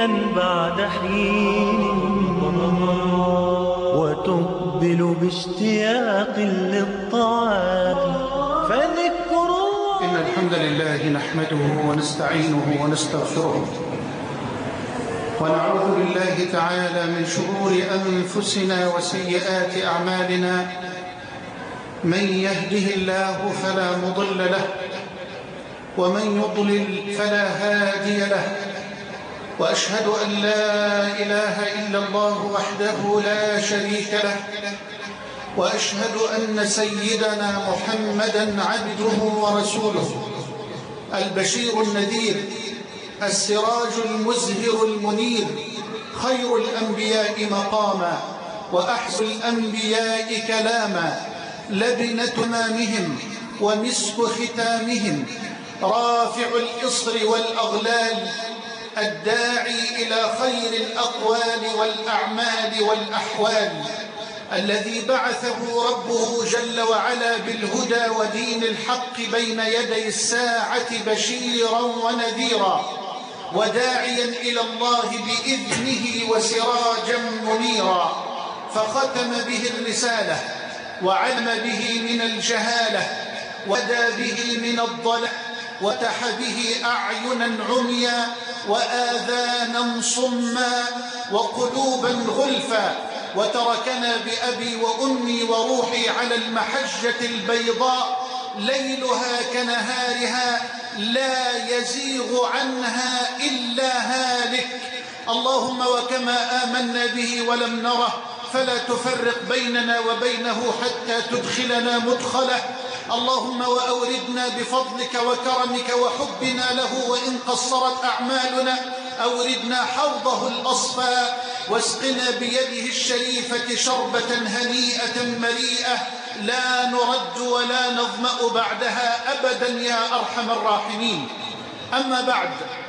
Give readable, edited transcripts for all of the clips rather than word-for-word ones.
حينا بعد حين وتقبل باشتياق للطاعات فذكر. إن الحمد لله نحمده ونستعينه ونستغفره ونعوذ بالله تعالى من شرور أنفسنا وسيئات أعمالنا. من يهده الله فلا مضل له ومن يضلل فلا هادي له، وأشهد أن لا إله إلا الله وحده لا شريك له، وأشهد أن سيدنا محمدًا عبده ورسوله، البشير النذير، السراج المزهر المنير، خير الأنبياء مقاما وأحسن الأنبياء كلاما، لبنة إمامهم ومسك ختامهم، رافع الإصر والأغلال، الداعي إلى خير الأقوال والأعمال والأحوال، الذي بعثه ربه جل وعلا بالهدى ودين الحق بين يدي الساعة بشيرا ونذيرا وداعيا إلى الله بإذنه وسراجا منيرا، فختم به الرسالة وعلم به من الجهالة ودى به من الضلال وتح به أعينا عميا وآذانا صما وقلوبا غلفا، وتركنا بأبي وأمي وروحي على المحجة البيضاء ليلها كنهارها لا يزيغ عنها إلا هالك. اللهم وكما آمنا به ولم نره فلا تفرق بيننا وبينه حتى تدخلنا مدخله. اللهم وأوردنا بفضلك وكرمك وحبنا له وإن قصرت أعمالنا، أوردنا حوضه الأصفى واسقنا بيده الشريفة شربة هنيئة مريئة لا نرد ولا نظمأ بعدها أبدا يا أرحم الراحمين. أما بعد،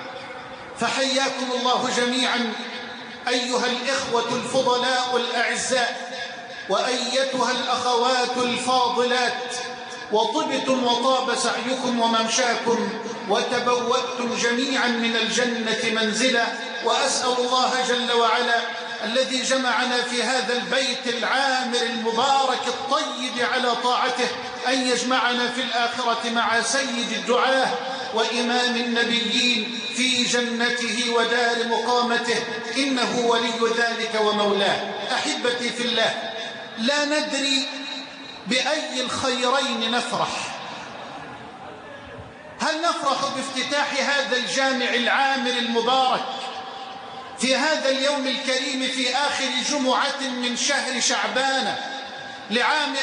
فحياكم الله جميعا أيها الإخوة الفضلاء الأعزاء وأيتها الأخوات الفاضلات، وطبتم وطاب سعيكم وممشاكم وتبوأتم جميعا من الجنة منزلا. وأسأل الله جل وعلا الذي جمعنا في هذا البيت العامر المبارك الطيب على طاعته أن يجمعنا في الآخرة مع سيد الدعاة وإمام النبيين في جنته ودار مقامته، إنه ولي ذلك ومولاه. أحبتي في الله، لا ندري بأي الخيرين نفرح. هل نفرح بافتتاح هذا الجامع العامر المبارك في هذا اليوم الكريم في آخر جمعة من شهر شعبان لعام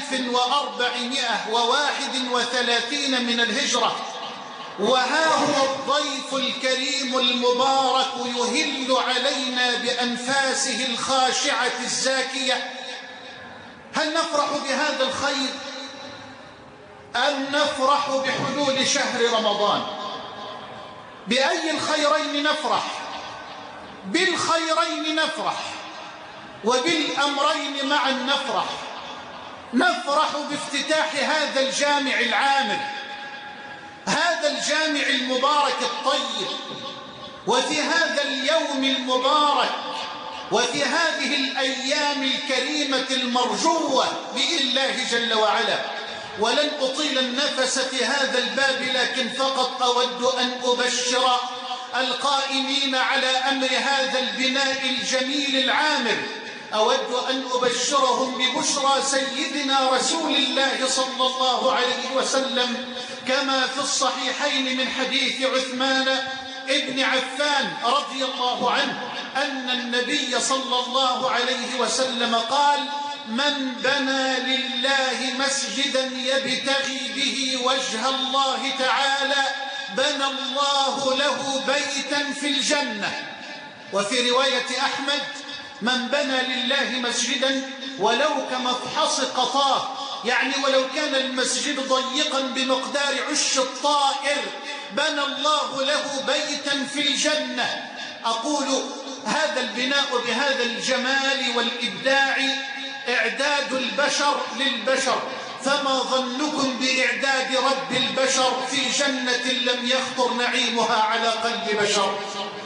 1431 من الهجرة، وها هو الضيف الكريم المبارك يهل علينا بأنفاسه الخاشعة الزاكية؟ هل نفرح بهذا الخير أم نفرح بحلول شهر رمضان؟ بأي الخيرين نفرح؟ بالخيرين نفرح وبالأمرين معا نفرح. نفرح بافتتاح هذا الجامع العامر، هذا الجامع المبارك الطيب، وفي هذا اليوم المبارك وفي هذه الأيام الكريمة المرجوة بإذن الله جل وعلا. ولن أطيل النفس في هذا الباب، لكن فقط أود أن أبشر القائمين على أمر هذا البناء الجميل العامر، أود أن أبشرهم ببشرى سيدنا رسول الله صلى الله عليه وسلم كما في الصحيحين من حديث عثمان ابن عفان رضي الله عنه أن النبي صلى الله عليه وسلم قال: من بنى لله مسجدا يبتغي به وجه الله تعالى بنى الله له بيتا في الجنة. وفي رواية أحمد: من بنى لله مسجدا ولو كمفحص قطاف، يعني ولو كان المسجد ضيقا بمقدار عش الطائر بنى الله له بيتا في الجنة. أقول هذا البناء بهذا الجمال والإبداع إعداد البشر للبشر، فما ظنكم بإعداد رب البشر في جنة لم يخطر نعيمها على قلب بشر؟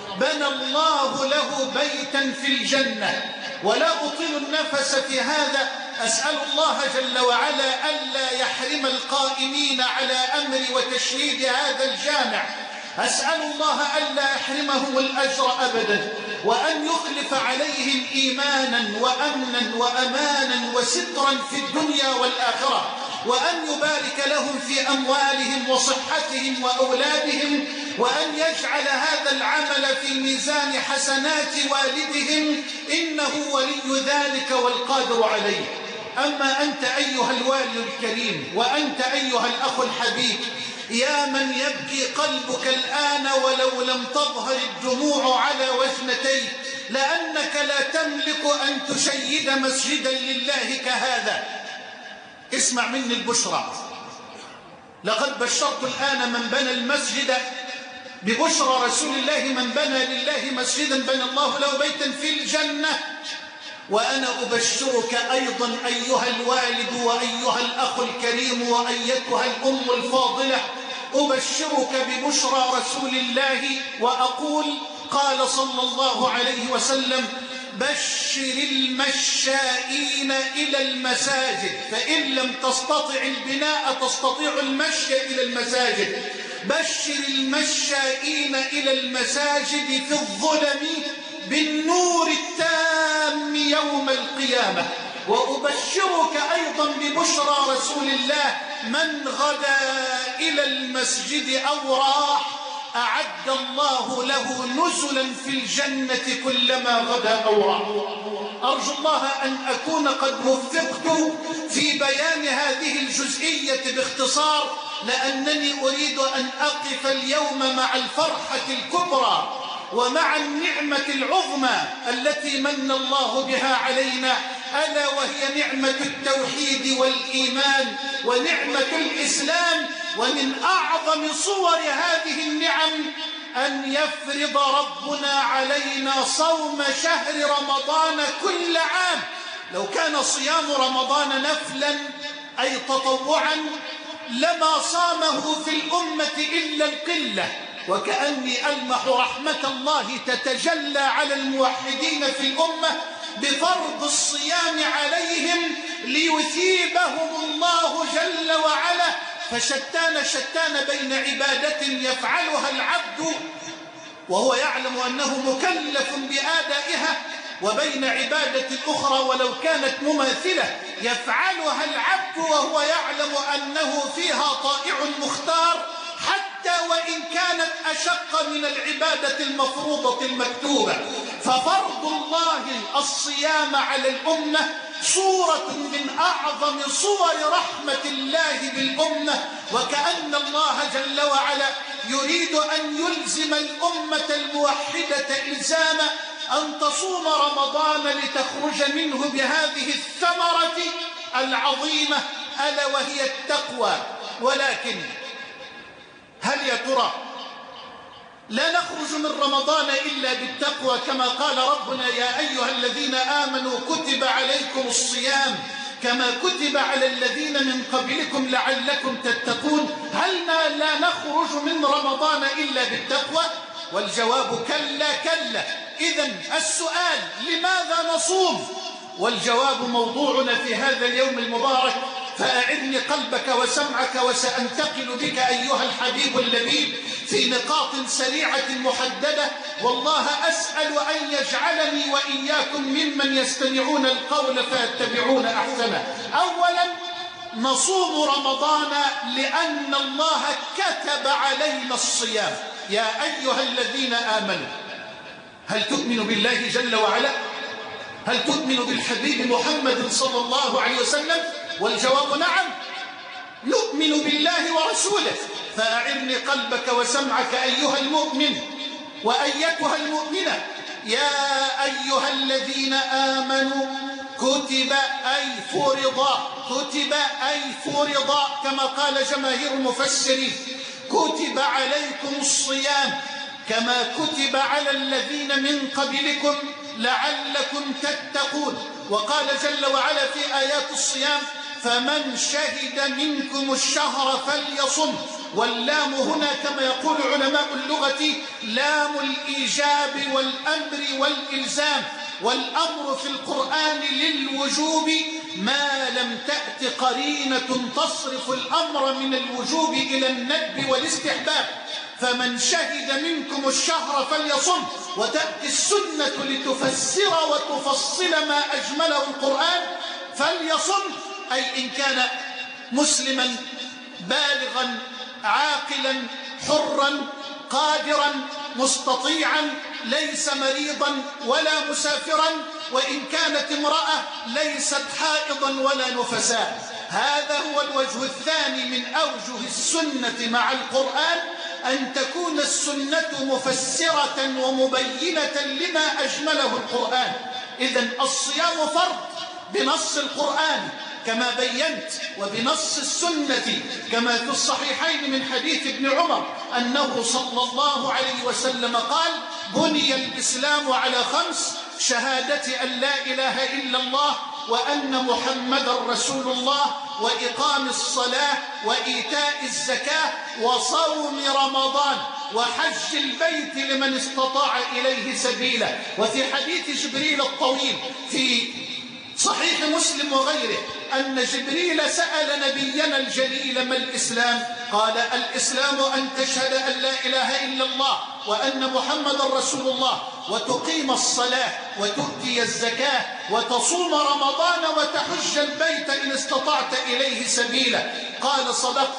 بنى الله له بيتا في الجنة. ولا أطيل النفس في هذا، أسأل الله جل وعلا ألا يحرم القائمين على أمر وتشييد هذا الجامع، أسأل الله ألا يحرمهم الأجر أبدا، وأن يخلف عليهم إيمانا وأمنا وأمانا وسترا في الدنيا والآخرة، وأن يبارك لهم في أموالهم وصحتهم وأولادهم، وأن يجعل هذا العمل في ميزان حسنات والدهم، إنه ولي ذلك والقادر عليه. أما أنت أيها الوالد الكريم، وأنت أيها الأخ الحبيب، يا من يبكي قلبك الآن ولو لم تظهر الدموع على وجنتيك، لأنك لا تملك أن تشيد مسجدا لله كهذا. اسمع مني البشرى، لقد بشرت الآن من بنى المسجد ببشرى رسول الله: من بنى لله مسجدا بنى الله له بيتا في الجنة. وأنا أبشرك أيضا أيها الوالد وأيها الأخ الكريم وأيتها الأم الفاضلة، أبشرك ببشرى رسول الله وأقول: قال صلى الله عليه وسلم: بشر المشائين إلى المساجد، فإن لم تستطع البناء تستطيع المشي إلى المساجد. بشر المشائين إلى المساجد في الظلم بالنور التام يوم القيامة. وأبشرك أيضا ببشرى رسول الله: من غدا إلى المسجد أو راح أعد الله له نزلا في الجنة كلما غدا أو راح. أرجو الله أن أكون قد وفقت في بيان هذه الجزئية باختصار، لأنني أريد أن أقف اليوم مع الفرحة الكبرى ومع النعمة العظمى التي من الله بها علينا، ألا وهي نعمة التوحيد والإيمان ونعمة الإسلام. ومن أعظم صور هذه النعم أن يفرض ربنا علينا صوم شهر رمضان كل عام. لو كان صيام رمضان نفلا أي تطوعا لما صامه في الأمة إلا القلة، وكأني ألمح رحمة الله تتجلى على الموحدين في الأمة بفرض الصيام عليهم ليثيبهم الله جل وعلا. فشتان بين عبادة يفعلها العبد وهو يعلم أنه مكلف بآدائها، وبين عبادة أخرى ولو كانت مماثلة يفعلها العبد وهو يعلم أنه فيها طائع مختار، حتى وإن كانت أشق من العبادة المفروضة المكتوبة. ففرض الله الصيام على الأمة صورة من أعظم صور رحمة الله بالأمة، وكأن الله جل وعلا يريد أن يلزم الأمة الموحدة إلزاما أن تصوم رمضان لتخرج منه بهذه الثمرة العظيمة ألا وهي التقوى. ولكن هل يا ترى لا نخرج من رمضان إلا بالتقوى كما قال ربنا: يا أيها الذين آمنوا كتب عليكم الصيام كما كتب على الذين من قبلكم لعلكم تتقون؟ هل لا نخرج من رمضان إلا بالتقوى؟ والجواب كلا كلا. إذن السؤال: لماذا نصوم؟ والجواب موضوعنا في هذا اليوم المبارك. فأعدني قلبك وسمعك وسأنتقل بك أيها الحبيب اللبيب في نقاط سريعة محددة، والله أسأل أن يجعلني وإياكم ممن يستمعون القول فيتبعون أحسنه. أولا، نصوم رمضان لأن الله كتب علينا الصيام. يا أيها الذين آمنوا، هل تؤمن بالله جل وعلا؟ هل تؤمن بالحبيب محمد صلى الله عليه وسلم؟ والجواب نعم، نؤمن بالله ورسوله. فأعرني قلبك وسمعك أيها المؤمن وأيتها المؤمنة. يا أيها الذين آمنوا كتب أي فرض، كتب أي فرض كما قال جماهير المفسرين. كتب عليكم الصيام كما كتب على الذين من قبلكم لعلكم تتقون. وقال جل وعلا في آيات الصيام: فمن شهد منكم الشهر فليصم. واللام هنا كما يقول علماء اللغة لام الإيجاب والأمر والإلزام، والأمر في القرآن للوجوب ما لم تأت قرينة تصرف الأمر من الوجوب إلى الندب والاستحباب. فمن شهد منكم الشهر فليصم، وتأتي السنة لتفسر وتفصل ما أجمله القرآن. فليصم أي إن كان مسلما بالغا عاقلا حرا قادرا مستطيعا، ليس مريضا ولا مسافرا، وإن كانت امرأة ليست حائضا ولا نفساء. هذا هو الوجه الثاني من أوجه السنة مع القرآن، أن تكون السنة مفسرة ومبينة لما أجمله القرآن. إذن الصيام فرض بنص القرآن كما بينت، وبنص السنة كما في الصحيحين من حديث ابن عمر أنه صلى الله عليه وسلم قال: بني الإسلام على 5: شهادة أن لا إله إلا الله وأن محمدا رسول الله، وإقام الصلاة، وإيتاء الزكاة، وصوم رمضان، وحج البيت لمن استطاع إليه سبيلا. وفي حديث جبريل الطويل في صحيح مسلم وغيره أن جبريل سأل نبينا الجليل: ما الإسلام؟ قال: الإسلام أن تشهد أن لا إله إلا الله وأن محمد رسول الله، وتقيم الصلاة، وتؤتي الزكاة، وتصوم رمضان، وتحج البيت إن استطعت إليه سبيلا. قال: صدقت.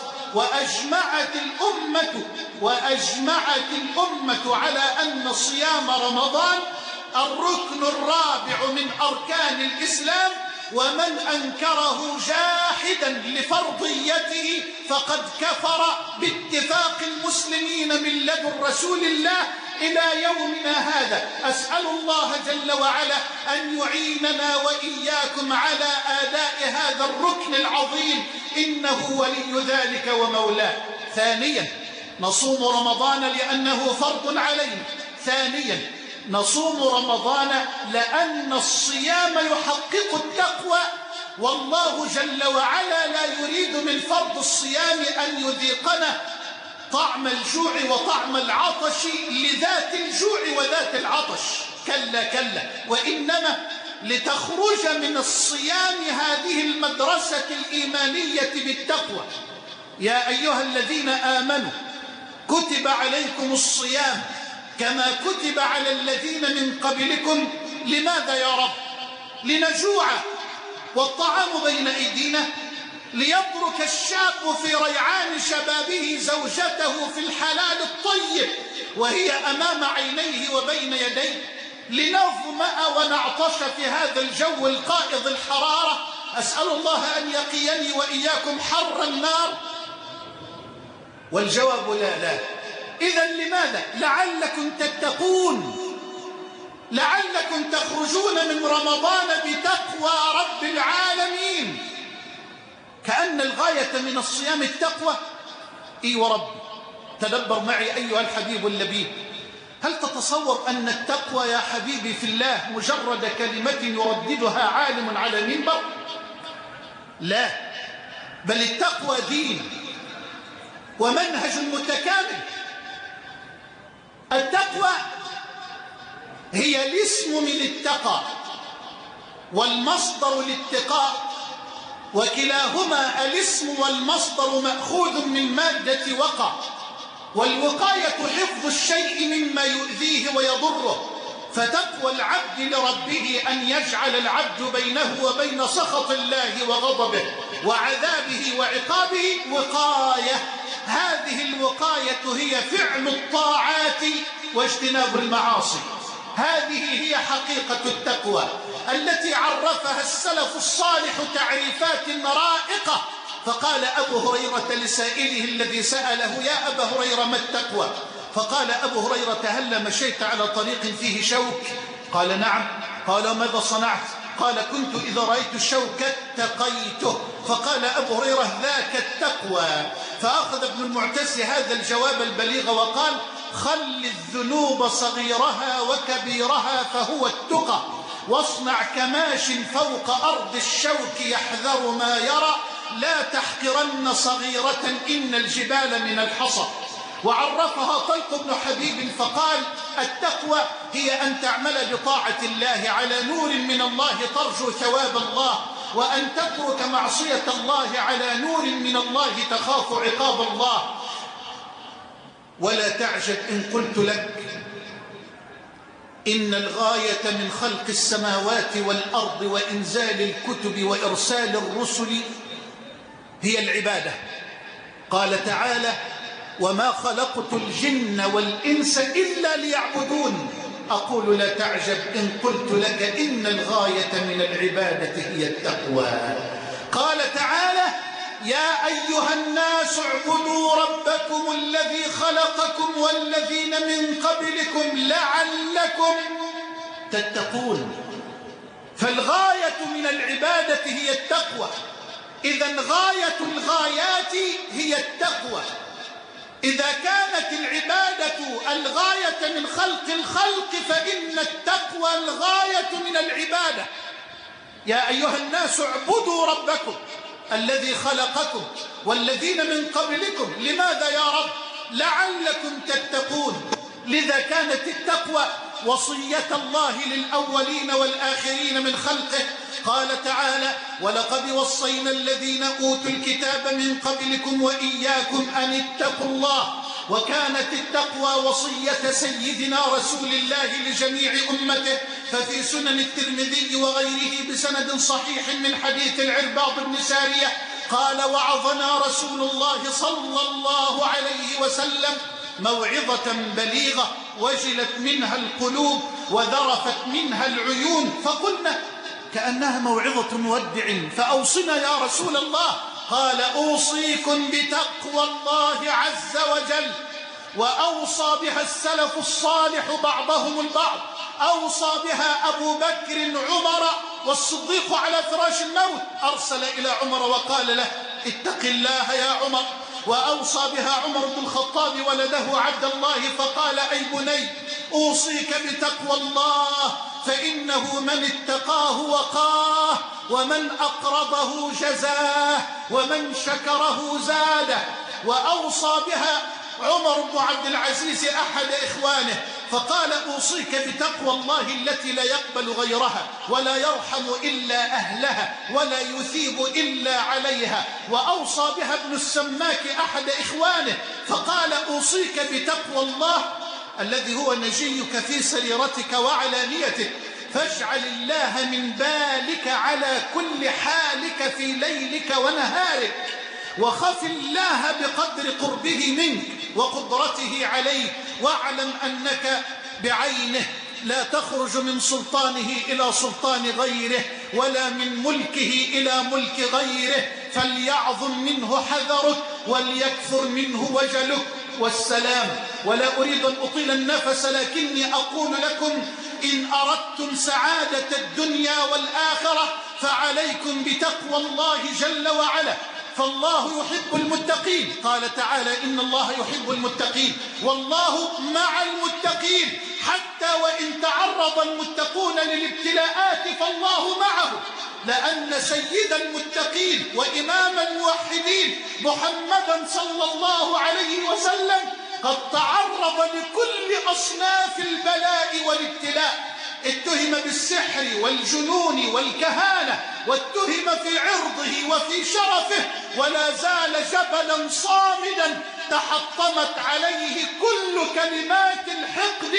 وأجمعت الأمة على أن صيام رمضان الركن الرابع من أركان الإسلام، ومن أنكره جاحدا لفرضيته فقد كفر باتفاق المسلمين من لدن رسول الله إلى يومنا هذا. أسأل الله جل وعلا أن يعيننا وإياكم على آداء هذا الركن العظيم، إنه ولي ذلك ومولاه. ثانيا، نصوم رمضان لأنه فرض علينا. ثانيا، نصوم رمضان لأن الصيام يحقق التقوى، والله جل وعلا لا يريد من فرض الصيام أن يذيقنا طعم الجوع وطعم العطش لذات الجوع وذات العطش، كلا كلا، وإنما لتخرج من الصيام هذه المدرسة الإيمانية بالتقوى. يا أيها الذين آمنوا كتب عليكم الصيام كما كتب على الذين من قبلكم. لماذا يا رب؟ لنجوع والطعام بين أيدينا، ليترك الشاب في ريعان شبابه زوجته في الحلال الطيب وهي أمام عينيه وبين يديه، لنظمأ ونعطش في هذا الجو القائض الحرارة. أسأل الله أن يقيني وإياكم حر النار. والجواب لا. إذن لماذا؟ لعلكم تتقون، لعلكم تخرجون من رمضان بتقوى رب العالمين. كأن الغاية من الصيام التقوى. إي ورب، تدبر معي أيها الحبيب اللبيب، هل تتصور أن التقوى يا حبيبي في الله مجرد كلمة يرددها عالم على منبر؟ لا، بل التقوى دين ومنهج متكامل. التقوى هي الاسم من اتقى والمصدر الاتقاء، وكلاهما الاسم والمصدر مأخوذ من مادة وقى، والوقاية حفظ الشيء مما يؤذيه ويضره. فتقوى العبد لربه أن يجعل العبد بينه وبين سخط الله وغضبه وعذابه وعقابه وقاية. هذه الوقاية هي فعل الطاعات واجتناب المعاصي. هذه هي حقيقة التقوى التي عرفها السلف الصالح تعريفات رائقة. فقال أبو هريرة لسائله الذي سأله: يا أبا هريرة ما التقوى؟ فقال أبو هريرة: هل مشيت على طريق فيه شوك؟ قال: نعم. قال: ماذا صنعت؟ قال: كنت إذا رأيت الشوك اتقيته. فقال أبو هريرة: ذاك التقوى. فأخذ ابن المعتز هذا الجواب البليغ وقال: خل الذنوب صغيرها وكبيرها فهو التقى، واصنع كماش فوق أرض الشوك يحذر ما يرى، لا تحقرن صغيرة إن الجبال من الحصى. وعرفها طلق بن حبيب فقال: التقوى هي أن تعمل بطاعة الله على نور من الله ترجو ثواب الله، وأن تترك معصية الله على نور من الله تخاف عقاب الله. ولا تعجب إن قلت لك إن الغاية من خلق السماوات والأرض وإنزال الكتب وإرسال الرسل هي العبادة. قال تعالى: وما خلقت الجن والإنس إلا ليعبدون. أقول لا تعجب إن قلت لك إن الغاية من العبادة هي التقوى. قال تعالى: يا أيها الناس اعبدوا ربكم الذي خلقكم والذين من قبلكم لعلكم تتقون. فالغاية من العبادة هي التقوى. إذن غاية الغايات هي التقوى. إذا كانت العبادة الغاية من خلق الخلق فإن التقوى الغاية من العبادة. يا أيها الناس اعبدوا ربكم الذي خلقكم والذين من قبلكم. لماذا يا رب؟ لعلكم تتقون. لذا كانت التقوى وصية الله للأولين والآخرين من خلقه. قال تعالى: ولقد وصينا الذين أوتوا الكتاب من قبلكم وإياكم أن اتقوا الله. وكانت التقوى وصية سيدنا رسول الله لجميع أمته. ففي سنن الترمذي وغيره بسند صحيح من حديث العرباض بن سارية قال: وعظنا رسول الله صلى الله عليه وسلم موعظة بليغة وجلت منها القلوب وذرفت منها العيون. فقلنا: كأنها موعظة مودع، فأوصنا يا رسول الله. قال: أوصيكم بتقوى الله عز وجل. وأوصى بها السلف الصالح بعضهم البعض. أوصى بها أبو بكر عمر والصديق على فراش الموت أرسل إلى عمر وقال له: اتق الله يا عمر. وأوصى بها عمر بن الخطاب ولده عبد الله فقال: أي بني أوصيك بتقوى الله، فإنه من اتقاه وقاه، ومن أقرضه جزاه، ومن شكره زاده. وأوصى بها عمر بن عبد العزيز أحد إخوانه فقال: أوصيك بتقوى الله التي لا يقبل غيرها ولا يرحم إلا أهلها ولا يثيب إلا عليها. وأوصى بها ابن السماك أحد إخوانه فقال: أوصيك بتقوى الله الذي هو نجيك في سريرتك وعلانيتك، فاجعل الله من بالك على كل حالك في ليلك ونهارك، وخف الله بقدر قربه منك وقدرته عليك، واعلم أنك بعينه لا تخرج من سلطانه إلى سلطان غيره ولا من ملكه إلى ملك غيره، فليعظم منه حذرك وليكثر منه وجلك. والسلام. ولا أريد أن أطيل النفس، لكني أقول لكم: إن أردتم سعادة الدنيا والآخرة فعليكم بتقوى الله جل وعلا، فالله يحب المتقين. قال تعالى: إن الله يحب المتقين والله مع المتقين. حتى وإن تعرض المتقون للابتلاءات فالله معه، لأن سيد المتقين وإمام الموحدين محمدا صلى الله عليه وسلم قد تعرض لكل أصناف البلاء والابتلاء. اتهم بالسحر والجنون والكهانة، واتهم في عرضه وفي شرفه، ولا زال جبلا صامدا تحطمت عليه كل كلمات الحقد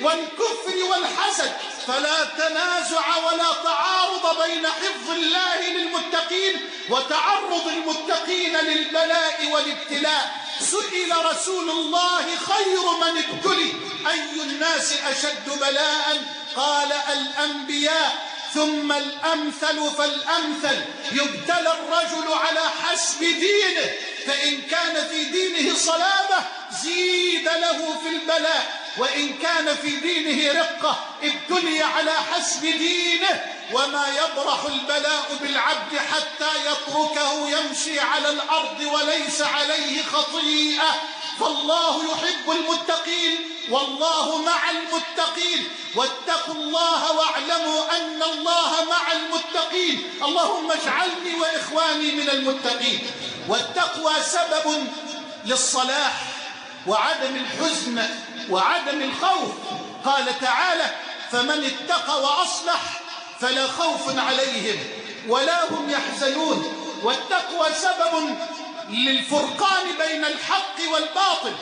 والكفر والحسد. فلا تنازع ولا تعارض بين حفظ الله للمتقين وتعرض المتقين للبلاء والابتلاء. سئل رسول الله: خير من ابتلي أي الناس أشد بلاء؟ قال: الأنبياء، ثم الأمثل فالأمثل. يبتلى الرجل على حسب دينه، فإن كان في دينه صلابة زيد له في البلاء، وإن كان في دينه رقة ابتلي على حسب دينه. وما يبرح البلاء بالعبد حتى يتركه يمشي على الأرض وليس عليه خطيئة، فالله يحب المتقين والله مع المتقين، واتقوا الله واعلموا أن الله مع المتقين. اللهم اجعلني وإخواني من المتقين. والتقوى سبب للصلاح وعدم الحزن وعدم الخوف. قال تعالى: فمن اتقى وأصلح فلا خوف عليهم ولا هم يحزنون. والتقوى سبب للفرقان بين الحق والباطل.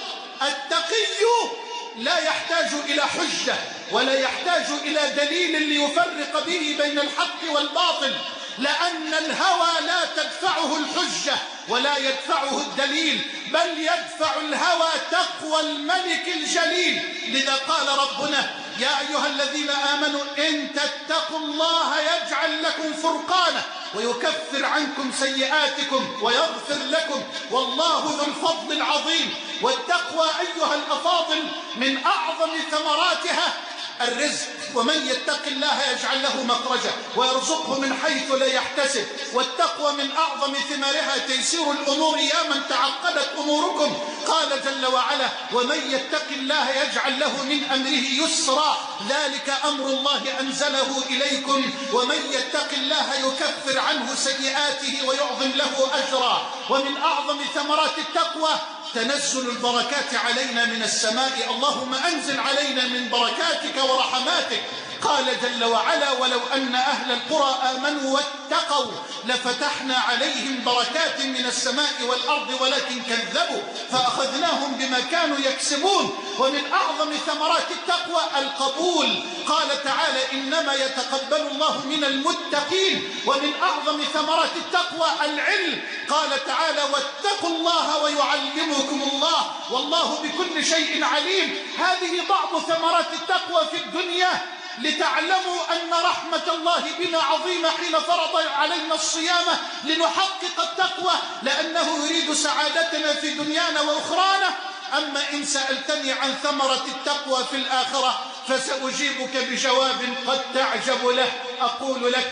التقي لا يحتاج إلى حجة ولا يحتاج إلى دليل ليفرق به بين الحق والباطل، لأن الهوى لا تدفعه الحجة ولا يدفعه الدليل، بل يدفع الهوى تقوى الملك الجليل. لذا قال ربنا: يا أيها الذين آمنوا إن تتقوا الله يجعل لكم فرقانا ويكفر عنكم سيئاتكم ويغفر لكم والله ذو الفضل العظيم. والتقوى أيها الأفاضل من أعظم ثمراتها الرزق، ومن يتق الله يجعل له مخرجا ويرزقه من حيث لا يحتسب. والتقوى من أعظم ثمارها تيسير الأمور يا من تعقدت أموركم. قال جل وعلا: ومن يتق الله يجعل له من أمره يسرا ذلك أمر الله أنزله إليكم ومن يتق الله يكفر عنه سيئاته ويعظم له أجرا. ومن أعظم ثمرات التقوى تنزل البركات علينا من السماء. اللهم أنزل علينا من بركاتك ورحماتك. قال جل وعلا: ولو أن أهل القرى آمنوا واتقوا لفتحنا عليهم بركات من السماء والأرض ولكن كذبوا فأخذناهم بما كانوا يكسبون. ومن أعظم ثمرات التقوى القبول. قال تعالى: إنما يتقبل الله من المتقين. ومن أعظم ثمرات التقوى العلم. قال تعالى: واتقوا الله ويعلمكم الله والله بكل شيء عليم. هذه بعض ثمرات التقوى في الدنيا، لتعلموا أن رحمة الله بنا عظيمة حين فرض علينا الصيام لنحقق التقوى، لأنه يريد سعادتنا في دنيانا وأخرانا. أما إن سألتني عن ثمرة التقوى في الآخرة فسأجيبك بجواب قد تعجب له. أقول لك: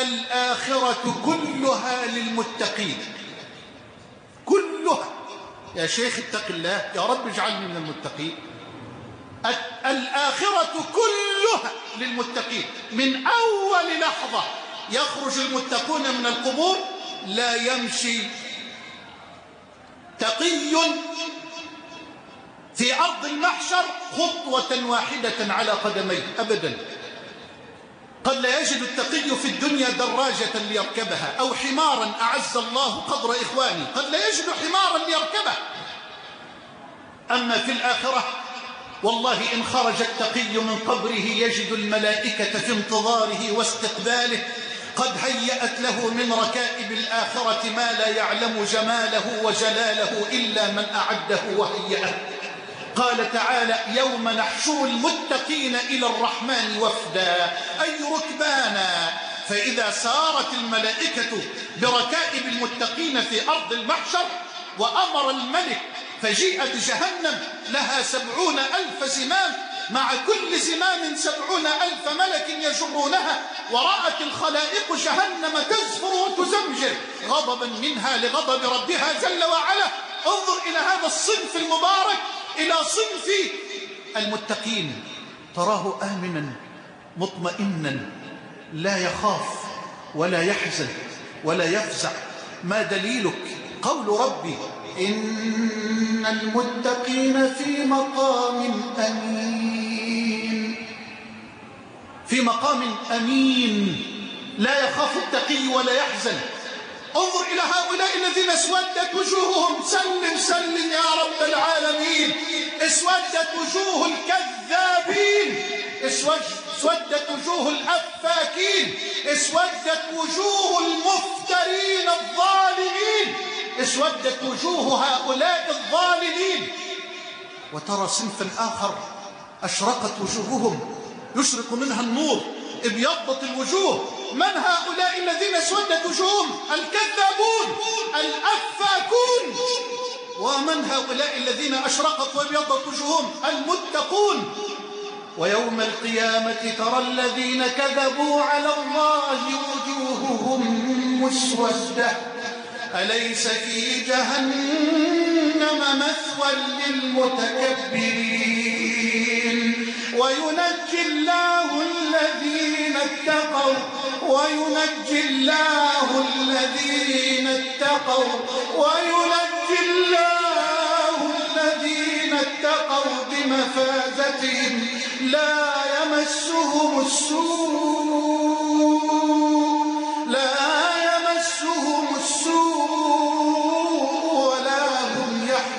الآخرة كلها للمتقين، كلها. يا شيخ اتق الله، يا رب اجعلني من المتقين. الآخرة كلها للمتقين. من أول لحظة يخرج المتقون من القبور لا يمشي تقي في أرض المحشر خطوة واحدة على قدميه أبدا. قد لا يجد التقي في الدنيا دراجة ليركبها أو حمارا أعز الله قدر إخواني، قد لا يجد حمارا ليركبه. أما في الآخرة والله إن خرج التقي من قبره يجد الملائكة في انتظاره واستقباله، قد هيأت له من ركائب الآخرة ما لا يعلم جماله وجلاله إلا من أعده وهيأه. قال تعالى: يوم نحشر المتقين إلى الرحمن وفدا أي ركبانا. فإذا سارت الملائكة بركائب المتقين في أرض المحشر وأمر الملك فجيء بجهنم لها 70,000 زمام، مع كل زمام 70,000 ملك يجرونها، ورأت الخلائق جهنم تزفر وتزمجر غضبا منها لغضب ربها جل وعلا. انظر إلى هذا الصنف المبارك، إلى صنف المتقين. تراه آمنا مطمئنا لا يخاف ولا يحزن ولا يفزع. ما دليلك؟ قول ربي: إن المتقين في مقام أمين. في مقام أمين، لا يخاف التقي ولا يحزن. انظر إلى هؤلاء الذين اسودت وجوههم. سلم سلم يا رب العالمين. اسودت وجوه الكذابين، اسودت وجوه الأفاكين، اسودت وجوه المفترين الظالمين، اسودت وجوه هؤلاء الظالمين. وترى صنفا آخر أشرقت وجوههم يشرق منها النور، ابيضت الوجوه. من هؤلاء الذين اسودت وجوههم؟ الكذابون الأفاكون. ومن هؤلاء الذين أشرقت وابيضت وجوههم؟ المتقون. ويوم القيامة ترى الذين كذبوا على الله وجوههم مسودة أليس في جهنم جهنم مثوى للمتكبرين وينجي الله الذين اتقوا وينجي الله الذين اتقوا وينجي الله الذين اتقوا بمفازتهم لا يمسهم السوء ولا هم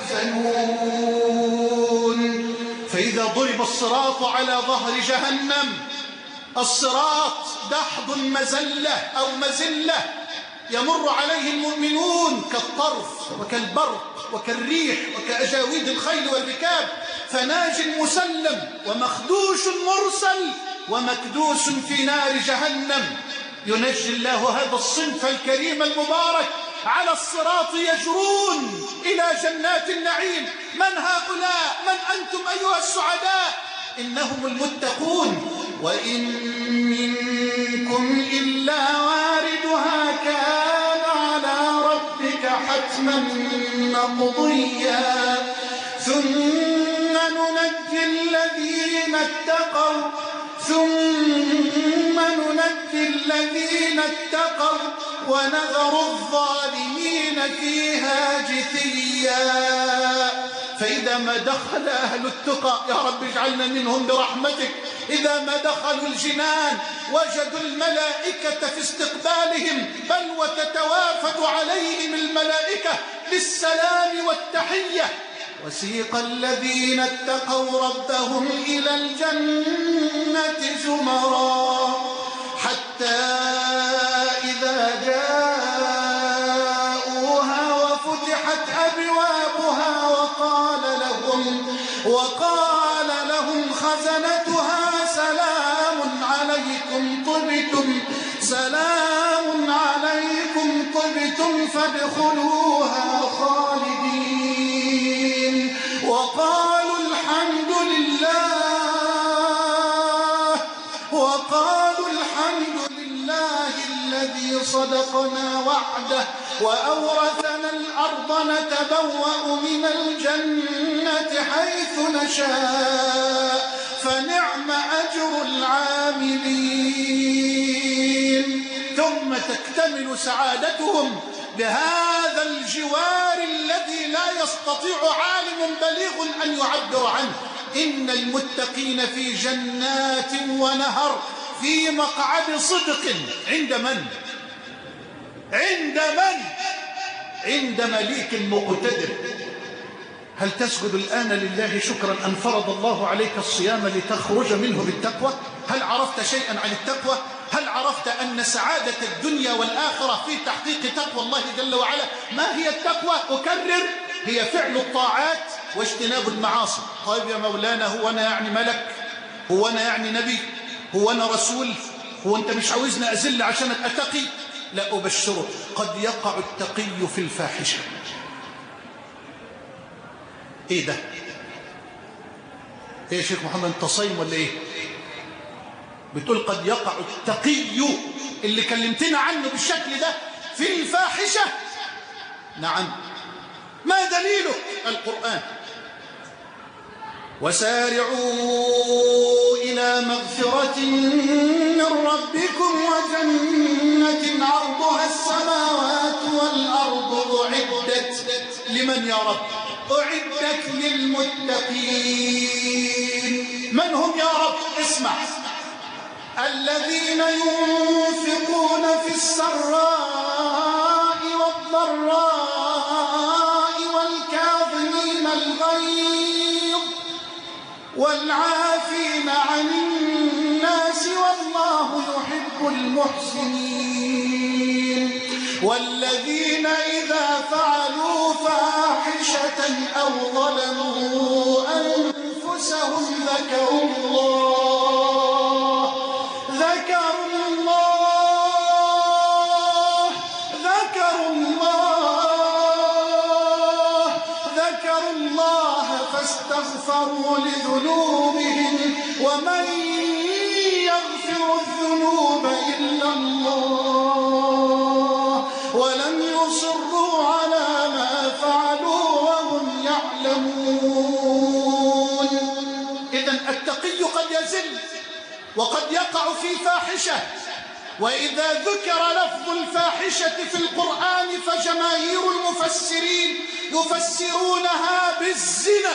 يحزنون. فإذا ضرب الصراط على ظهر جهنم، الصراط دحض مزلة أو مزلة يمر عليه المؤمنون كالطرف وكالبرق وكالريح وكأجاويد الخيل والركاب، فناج مسلم ومخدوش مرسل ومكدوس في نار جهنم. ينجي الله هذا الصنف الكريم المبارك على الصراط يجرون إلى جنات النعيم. من هؤلاء؟ من أنتم أيها السعداء؟ إنهم المتقون. وإن منكم إلا واردها كان على ربك حتما مقضيا ثم ننجي الذين اتقوا ونذر الظالمين فيها جثيا. فإذا ما دخل أهل التقى، يا رب اجعلنا منهم برحمتك، إذا ما دخلوا الجنان وجدوا الملائكة في استقبالهم، بل وتتوافد عليهم الملائكة للسلام والتحية. وسيق الذين اتقوا ربهم إلى الجنة زمرا حتى إذا جاءوها وفتحت أبوابها وقال لهم خزنتها سلام عليكم طبتم فادخلوها خالدين وقالوا الحمد لله الذي صدقنا وعده وأورثنا الأرض نتبوأ من الجنة حيث نشاء فنعم أجر العاملين. ثم تكتمل سعادتهم بهذا الجوار الذي لا يستطيع عالم بليغ أن يعبر عنه. إن المتقين في جنات ونهر في مقعد صدق عند من؟ عند مليك مقتدر. هل تسجد الآن لله شكرا أن فرض الله عليك الصيام لتخرج منه بالتقوى؟ هل عرفت شيئا عن التقوى؟ هل عرفت أن سعادة الدنيا والآخرة في تحقيق تقوى الله جل وعلا؟ ما هي التقوى؟ أكرر، هي فعل الطاعات واجتناب المعاصي. طيب يا مولانا، هو أنا يعني ملك؟ هو أنا يعني نبي؟ هو أنا رسول؟ هو أنت مش عاوزنا أزل عشان أتقي؟ لا، أبشره، قد يقع التقي في الفاحشة. إيه ده؟ إيه يا شيخ محمد، أنت صايم ولا إيه؟ بتقول قد يقع التقي اللي كلمتنا عنه بالشكل ده في الفاحشة. نعم، ما دليله؟ القرآن. وسارعوا إلى مغفرة من ربكم وجنة عرضها السماوات والأرض أعدت لمن يا رب؟ أعدت للمتقين. من هم يا رب؟ اسمع: الذين ينفقون في السراء والضراء والكاظمين الغيظ والعافين عن الناس والله يحب المحسنين. والذين إذا فعلوا فاحشة أو ظلموا أنفسهم ذكروا الله فاستغفروا لذنوبهم ومن يغفر الذنوب إلا الله ولم يصروا على ما فعلوا وهم إذن التقي قد يزل وقد يقع في فاحشة، وإذا ذكر لفظ الفاحشة في القرآن فجماهير المفسرين يفسرونها بالزنا.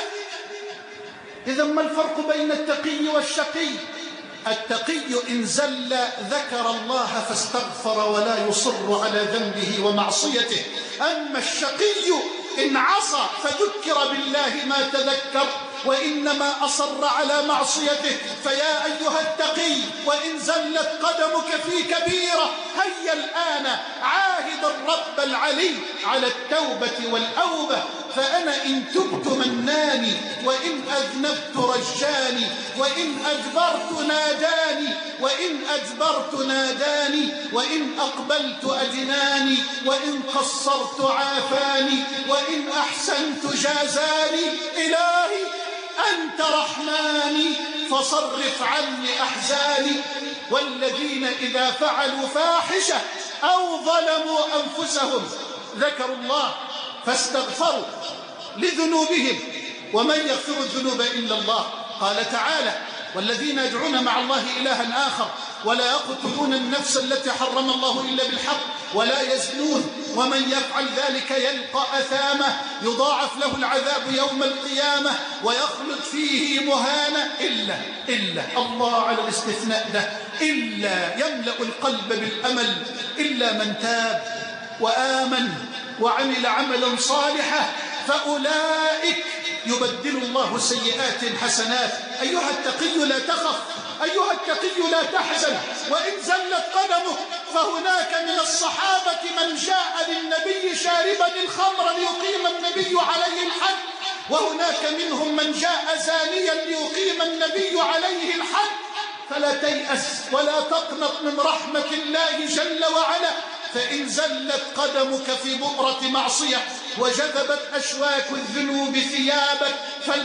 إذن ما الفرق بين التقي والشقي؟ التقي إن زل ذكر الله فاستغفر ولا يصر على ذنبه ومعصيته، أما الشقي إن عصى فذكر بالله ما تذكر وإنما أصر على معصيته. فيا أيها التقي، وإن زلت قدمك في كبيرة هيا الآن عاهد الرب العلي على التوبة والأوبة، فأنا إن تبت مناني، وإن أذنبت رجاني، وإن أدبرت ناداني، وإن أدبرت ناداني، وإن أقبلت أدناني، وإن قصرت عافاني، وإن أحسنت جازاني. إلهي أنت رحماني فصرف عني أحزاني. والذين إذا فعلوا فاحشة أو ظلموا أنفسهم ذكروا الله فاستغفروا لذنوبهم ومن يغفر الذنوب إلا الله. قال تعالى: والذين يدعون مع الله إلها آخر ولا يقتلون النفس التي حرم الله إلا بالحق ولا يزنون ومن يفعل ذلك يلقى أثامه يضاعف له العذاب يوم القيامة ويخلد فيه مهانا إلا الله على الاستثناء ده، إلا يملأ القلب بالأمل، إلا من تاب وآمن وعمل عملا صالحا فأولئك يبدل الله سيئات حسنات. أيها التقي لا تخف، أيها التقي لا تحزن، وإن زلت قدمه فهناك من الصحابة من جاء للنبي شاربا الخمر ليقيم النبي عليه الحد، وهناك منهم من جاء زانيا ليقيم النبي عليه الحد. فلا تيأس ولا تقنط من رحمة الله جل وعلا، فإن زلت قدمك في بؤرة معصية وجذبت أشواك الذنوب ثيابك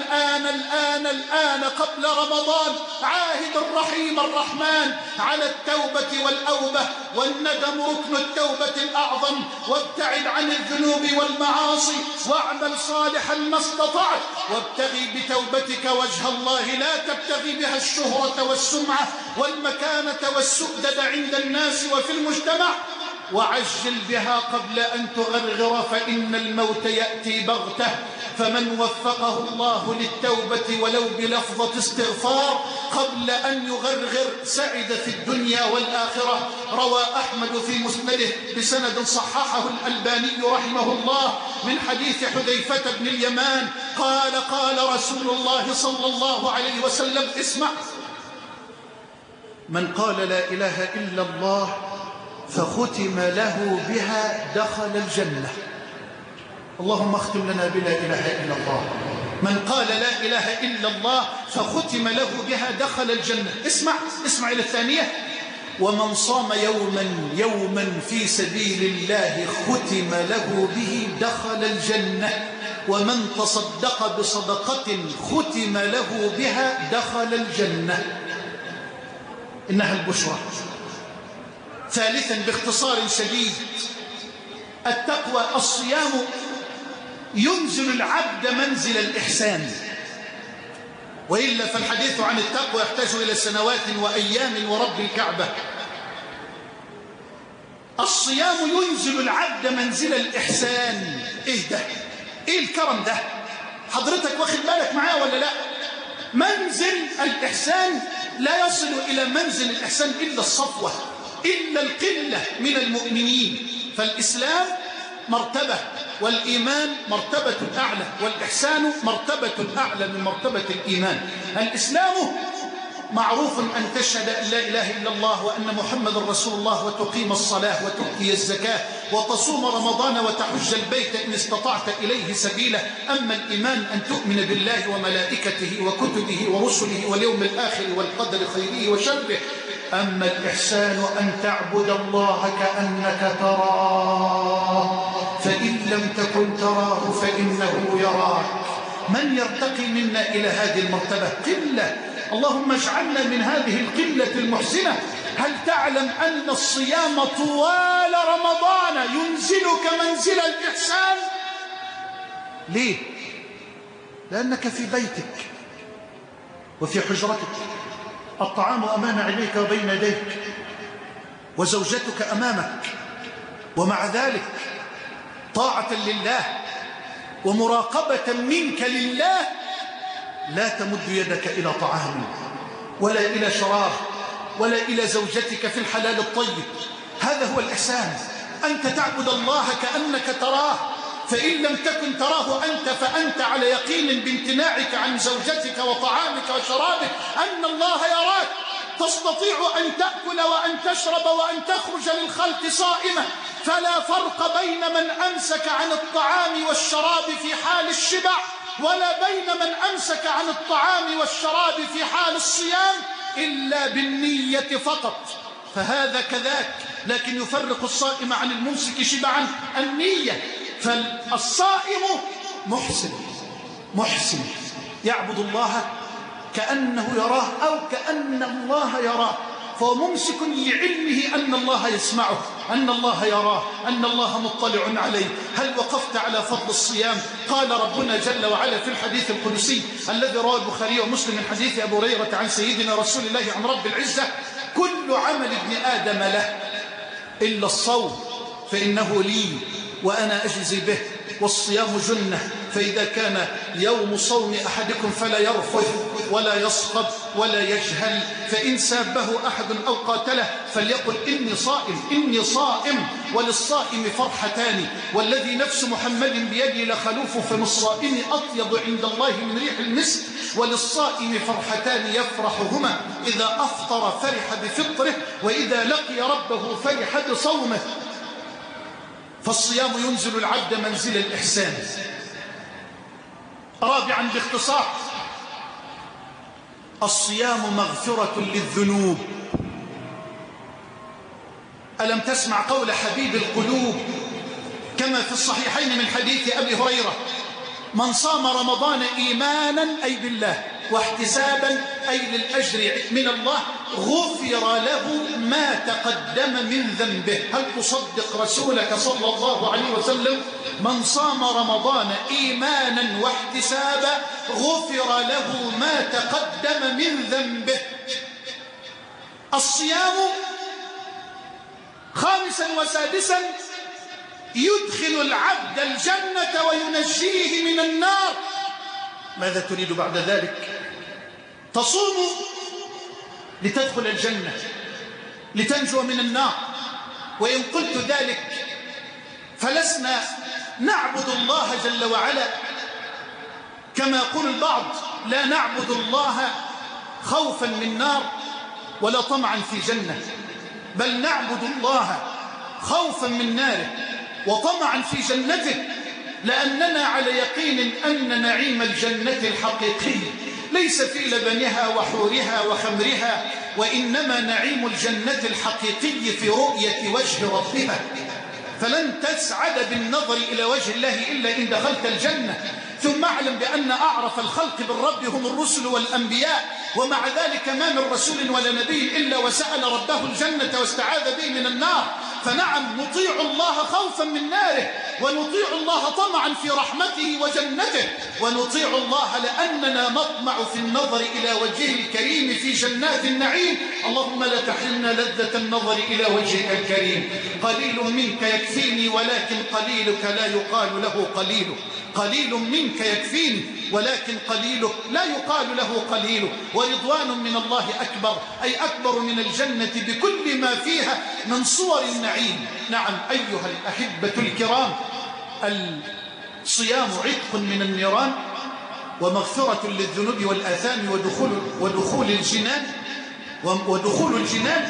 فالآن قبل رمضان عاهد الرحيم الرحمن على التوبة والأوبة، والندم ركن التوبة الأعظم، وابتعد عن الذنوب والمعاصي واعمل صالحا ما استطعت، وابتغي بتوبتك وجه الله لا تبتغي بها الشهرة والسمعة والمكانة والسؤدد عند الناس وفي المجتمع، وعجل بها قبل أن تغرغر فإن الموت يأتي بغته. فمن وفقه الله للتوبة ولو بلفظة استغفار قبل أن يغرغر سعد في الدنيا والآخرة. روى أحمد في مسنده بسند صححه الألباني رحمه الله من حديث حذيفة بن اليمان قال رسول الله صلى الله عليه وسلم: اسمع، من قال لا إله إلا الله فختم له بها دخل الجنة. اللهم اختم لنا بلا إله إلا الله. من قال لا إله إلا الله فختم له بها دخل الجنة. اسمع إلى الثانية: ومن صام يوما في سبيل الله ختم له به دخل الجنة، ومن تصدق بصدقة ختم له بها دخل الجنة. إنها البشرى. ثالثا باختصار شديد: التقوى الصيام ينزل العبد منزل الإحسان، وإلا فالحديث عن التقوى يحتاج إلى سنوات وأيام ورب الكعبة. الصيام ينزل العبد منزل الإحسان. إيه ده؟ إيه الكرم ده؟ حضرتك واخد بالك معاه ولا لا؟ منزل الإحسان لا يصل إلى منزل الإحسان إلا الصفوة، إلا القلة من المؤمنين. فالإسلام مرتبة، والإيمان مرتبة أعلى، والإحسان مرتبة أعلى من مرتبة الإيمان. الإسلام معروف أن تشهد أن لا إله إلا الله وأن محمد رسول الله، وتقيم الصلاة وتؤتي الزكاة وتصوم رمضان وتحج البيت إن استطعت إليه سبيلا. أما الإيمان أن تؤمن بالله وملائكته وكتبه ورسله واليوم الآخر والقدر خيره وشره. أما الإحسان أن تعبد الله كأنك تراه فإن لم تكن تراه فإنه يراك. من يرتقي منا إلى هذه المرتبة؟ قلة. اللهم اجعلنا من هذه القلة المحسنة. هل تعلم أن الصيام طوال رمضان ينزلك منزل الإحسان؟ ليه؟ لأنك في بيتك وفي حجرتك، الطعام أمام عينيك وبين يديك، وزوجتك أمامك، ومع ذلك طاعة لله ومراقبة منك لله لا تمد يدك إلى طعام ولا إلى شراب ولا إلى زوجتك في الحلال الطيب. هذا هو الإحسان، أنت تعبد الله كأنك تراه، فإن لم تكن تراه أنت فأنت على يقين بامتناعك عن زوجتك وطعامك وشرابك أن الله يراك. تستطيع أن تأكل وأن تشرب وأن تخرج للخلق صائمة، فلا فرق بين من أمسك عن الطعام والشراب في حال الشبع ولا بين من أمسك عن الطعام والشراب في حال الصيام إلا بالنية فقط. فهذا كذاك، لكن يفرق الصائم عن الممسك شبعا النية. فالصائم محسن يعبد الله كأنه يراه أو كأن الله يراه، فهو ممسك لعلمه أن الله يسمعه، أن الله يراه، أن الله مطلع عليه. هل وقفت على فضل الصيام؟ قال ربنا جل وعلا في الحديث القدسي الذي رواه البخاري ومسلم من حديث أبو هريرة عن سيدنا رسول الله عن رب العزة: كل عمل ابن آدم له إلا الصوم فإنه لي وأنا أجزي به، والصيام جنة، فإذا كان يوم صوم أحدكم فلا يرفث ولا يصخب ولا يجهل، فإن سابه أحد أو قاتله فليقل إني صائم. وللصائم فرحتان والذي نفس محمد بيدي لخلوف فم الصائم أطيب عند الله من ريح المسك. وللصائم فرحتان يفرحهما: إذا أفطر فرح بفطره، وإذا لقي ربه فرح بصومه. فالصيام ينزل العبد منزل الإحسان. رابعا باختصار: الصيام مغفرة للذنوب. ألم تسمع قول حبيب القلوب كما في الصحيحين من حديث أبي هريرة: من صام رمضان إيمانا أي بالله واحتسابا أي للأجر من الله غفر له ما تقدم من ذنبه. هل تصدق رسولك صلى الله عليه وسلم؟ من صام رمضان إيمانا واحتسابا غفر له ما تقدم من ذنبه. الصيام خامسا وسادسا يدخل العبد الجنة وينجيه من النار. ماذا تريد بعد ذلك؟ تصوم لتدخل الجنة لتنجو من النار. وإن قلت ذلك فلسنا نعبد الله جل وعلا كما يقول البعض: لا نعبد الله خوفا من نار ولا طمعا في جنة، بل نعبد الله خوفا من ناره وطمعا في جنته، لأننا على يقين أن نعيم الجنة الحقيقي ليس في لبنها وحورها وخمرها، وإنما نعيم الجنة الحقيقي في رؤية وجه ربها. فلن تسعد بالنظر إلى وجه الله إلا إن دخلت الجنة. ثم اعلم بأن أعرف الخلق بالرب هم الرسل والأنبياء، ومع ذلك ما من رسول ولا نبي إلا وسأل ربه الجنة واستعاذ به من النار. فنعم نطيع الله خوفا من ناره، ونطيع الله طمعا في رحمته وجنته، ونطيع الله لأننا نطمع في النظر إلى وجهه الكريم في جنات النعيم. اللهم لا تحرمنا لذة النظر إلى وجهك الكريم. قليل منك يكفيني ولكن قليلك لا يقال له قليل. قليل منك يكفيني ولكن قليلك لا يقال له قليل. ورضوان من الله أكبر، أي أكبر من الجنة بكل ما فيها من صور النعيم. نعم أيها الأحبة الكرام، الصيام عتق من النيران ومغفرة للذنوب والآثام ودخول الجنان.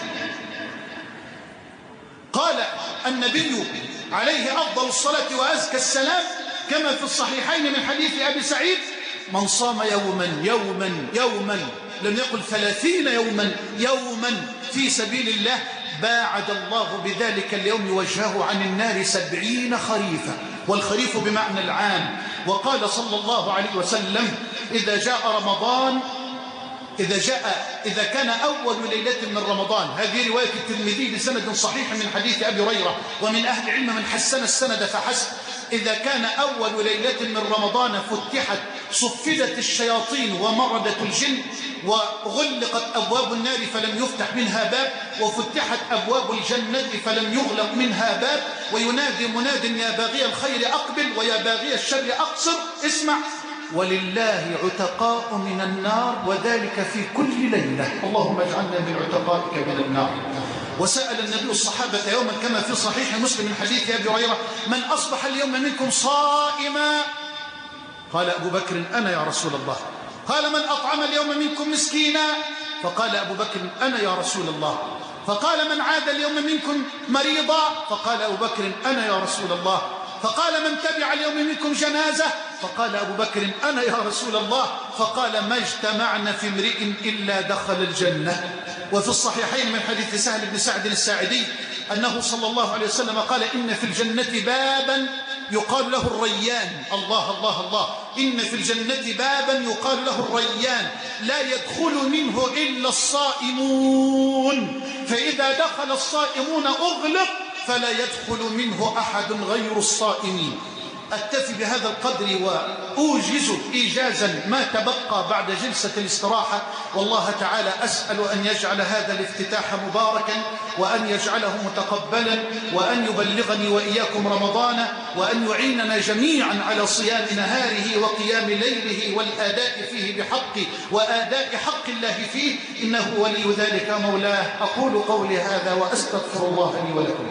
قال النبي عليه أفضل الصلاة وأزكى السلام كما في الصحيحين من حديث أبي سعيد: من صام يوما لم يقل 30 يوما في سبيل الله باعد الله بذلك اليوم وجهه عن النار 70 خريفا، والخريف بمعنى العام. وقال صلى الله عليه وسلم: إذا جاء رمضان إذا كان أول ليلة من رمضان، هذه رواية الترمذي بسند صحيح من حديث أبي هريرة، ومن أهل العلم من حسن السند فحسب: إذا كان أول ليلة من رمضان فتحت صفدت الشياطين ومردت الجن، وغلقت أبواب النار فلم يفتح منها باب، وفتحت أبواب الجنة فلم يغلق منها باب، وينادي مناد يا باغي الخير أقبل ويا باغي الشر أقصر. اسمع: ولله عتقاء من النار وذلك في كل ليلة. اللهم اجعلنا من عتقائك من النار. وسأل النبي الصحابة يوما كما في صحيح مسلم من حديث أبي هريرة: من أصبح اليوم منكم صائما؟ قال أبو بكر: أنا يا رسول الله. قال: من أطعم اليوم منكم مسكينا؟ فقال أبو بكر: أنا يا رسول الله. فقال: من عاد اليوم منكم مريضا؟ فقال أبو بكر: أنا يا رسول الله. فقال: من تبع اليوم منكم جنازة؟ فقال أبو بكر: أنا يا رسول الله. فقال: ما اجتمعنا في امرئ إلا دخل الجنة. وفي الصحيحين من حديث سهل بن سعد الساعدي أنه صلى الله عليه وسلم قال: إن في الجنة بابا يقال له الريان. الله الله الله! إن في الجنة بابا يقال له الريان لا يدخل منه إلا الصائمون، فإذا دخل الصائمون أغلق فلا يدخل منه أحد غير الصائمين. أكتفي بهذا القدر وأوجز إيجازا ما تبقى بعد جلسة الاستراحة، والله تعالى أسأل أن يجعل هذا الافتتاح مباركا، وأن يجعله متقبلا، وأن يبلغني وإياكم رمضان، وأن يعيننا جميعا على صيام نهاره وقيام ليله والآداء فيه بحق وآداء حق الله فيه، إنه ولي ذلك مولاه. أقول قولي هذا وأستغفر الله لي ولكم.